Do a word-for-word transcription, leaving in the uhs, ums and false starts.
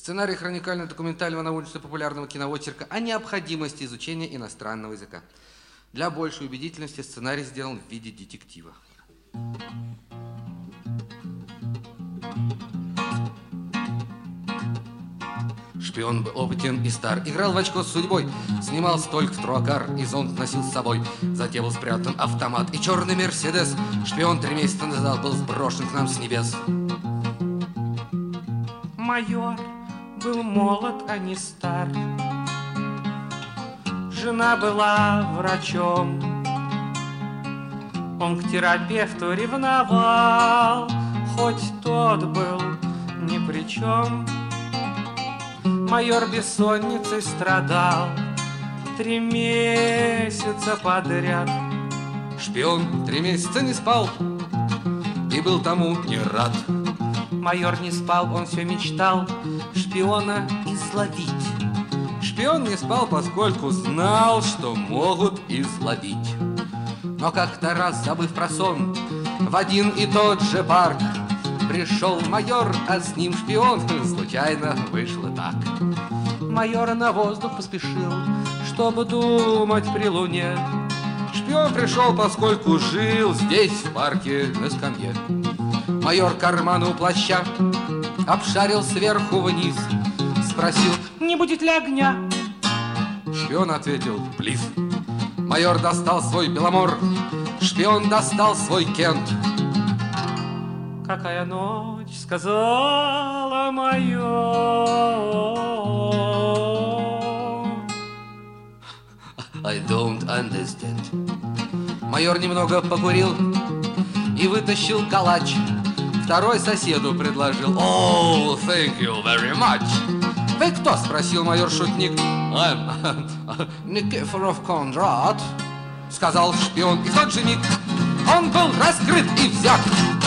Сценарий хроникально-документального научно-популярного киноочерка о необходимости изучения иностранного языка. Для большей убедительности сценарий сделан в виде детектива. Шпион был опытен и стар, играл в очко с судьбой, снимал столик в Труакар и зонт носил с собой. Затем был спрятан автомат и черный Мерседес. Шпион три месяца назад был сброшен к нам с небес. Майор был молод, а не стар. Жена была врачом. Он к терапевту ревновал, хоть тот был ни при чем. Майор бессонницей страдал три месяца подряд. Шпион три месяца не спал и был тому не рад. Майор не спал, он все мечтал шпиона изловить. Шпион не спал, поскольку знал, что могут изловить. Но как-то раз, забыв про сон, в один и тот же парк пришел майор, а с ним шпион. Случайно вышло так. Майор на воздух поспешил, чтобы думать при луне. Шпион пришел, поскольку жил здесь, в парке, на скамье. Майор карманы у плаща обшарил сверху вниз, спросил: не будет ли огня? Шпион ответил: плиз. Майор достал свой Беломор, шпион достал свой Кент. Какая ночь, сказала майор. I don't understand. Майор немного покурил и вытащил калач. Второй соседу предложил: oh, thank you very much. Вы кто? Спросил майор-шутник. I'm Никифоров Кондрат, сказал шпион. И в тот же миг он был раскрыт и взят.